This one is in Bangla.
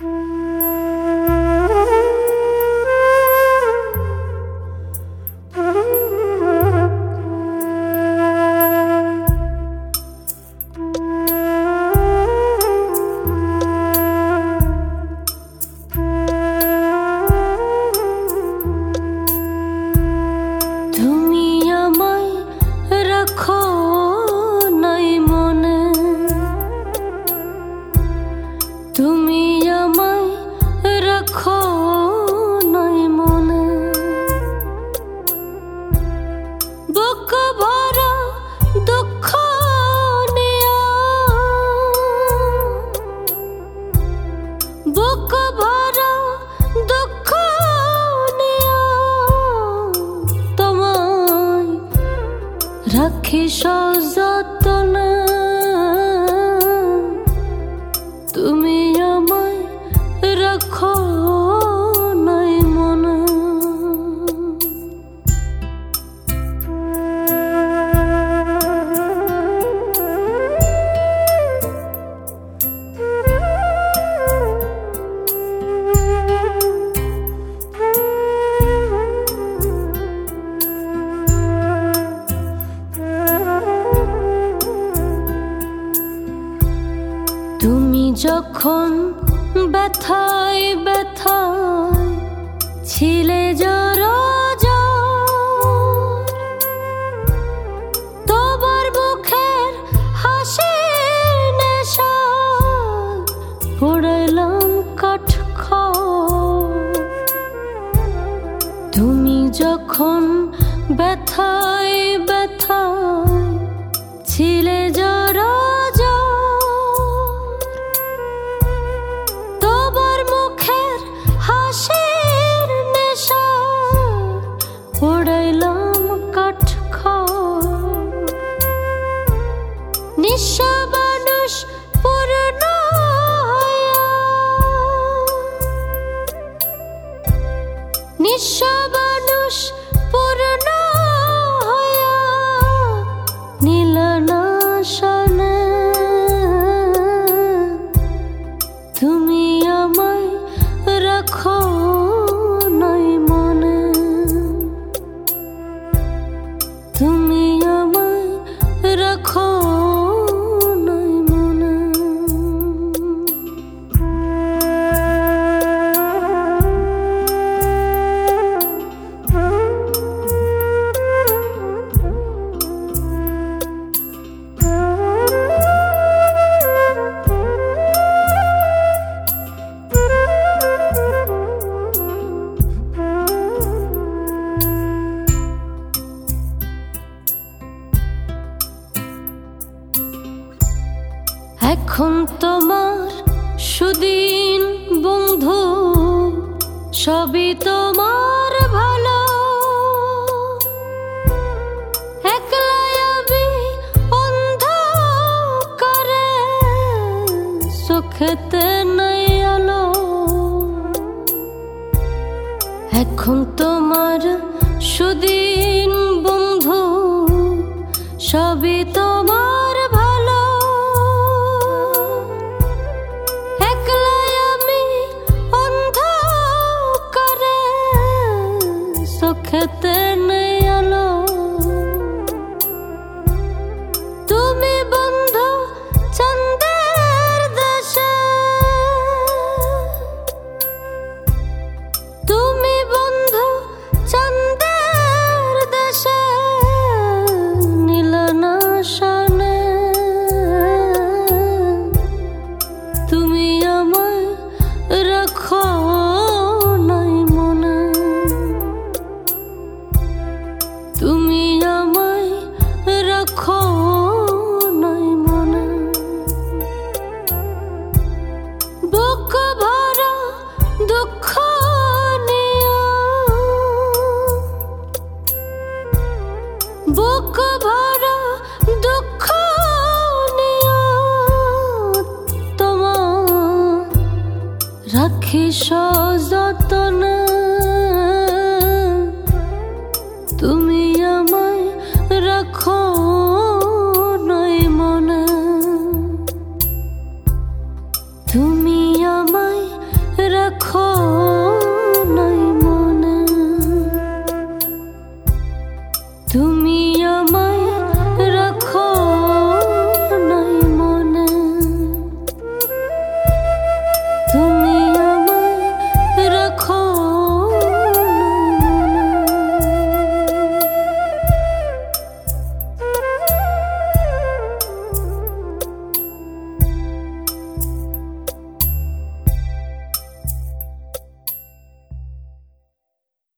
রাখি সযত্নে তুমি আমায় রাখো নাই মনে। তুমি যখন ব্যথায় ব্যথায় ছিলে জড়জড়, তোমার মুখের হাসির নেশায় পড়লাম কাঠখড়। তুমি যখন ব্যথায় ব্যথায় ছিলে জড়জড়, পড়াইলাম কাঠখড়। নিঃস্ব মানুষ পূর্ণ হইয়া, নিঃস্ব মানুষ পূর্ণ হইয়া নীল নাশনে তুমি আমায় রাখো নাই মনে। তুমি আমায় রাখো নাই মনে। এখন তোমার সুদিন বন্ধু, সবই তোমার ভালো। একলাই আমি অন্ধকারে, চোখেতে নাই আলো। এখন তোমার সুদিন বন্ধু, সবই তোমার ভালো। চোখেতে নেই আলো। তুমি বন্ধু চাঁদের দেশে, তুমি বন্ধু চাঁদের দেশে নীল নাশনে তুমি আমায় রাখো নাই মনে। তুমি আমায় রাখো নাই মনে। বুক ভরা দুঃখ নিয়া, বুক ভরা দুঃখ নিয়া তোমার রাখি সযত্নে তুমি আমায় রাখো নাই মনে। তুমি আমায় রাখো নাই মনে। তুমি